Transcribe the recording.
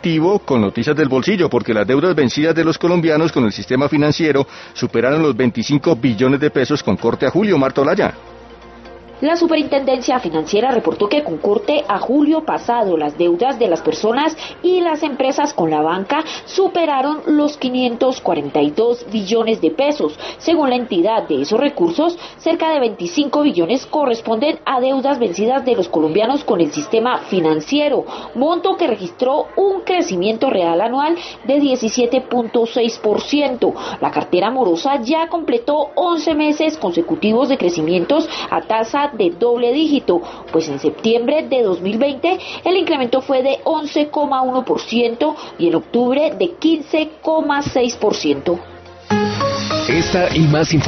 positivo con noticias del bolsillo, porque las deudas vencidas de los colombianos con el sistema financiero superaron los 25 billones de pesos con corte a julio. Marta Olaya. La Superintendencia Financiera reportó que con corte a julio pasado, las deudas de las personas y las empresas con la banca superaron los 542 billones de pesos. Según la entidad, de esos recursos, cerca de 25 billones corresponden a deudas vencidas de los colombianos con el sistema financiero, monto que registró un crecimiento real anual de 17.6%. La cartera morosa ya completó 11 meses consecutivos de crecimientos a tasa de doble dígito, pues en septiembre de 2020 el incremento fue de 11,1% y en octubre de 15,6%. Esta y más información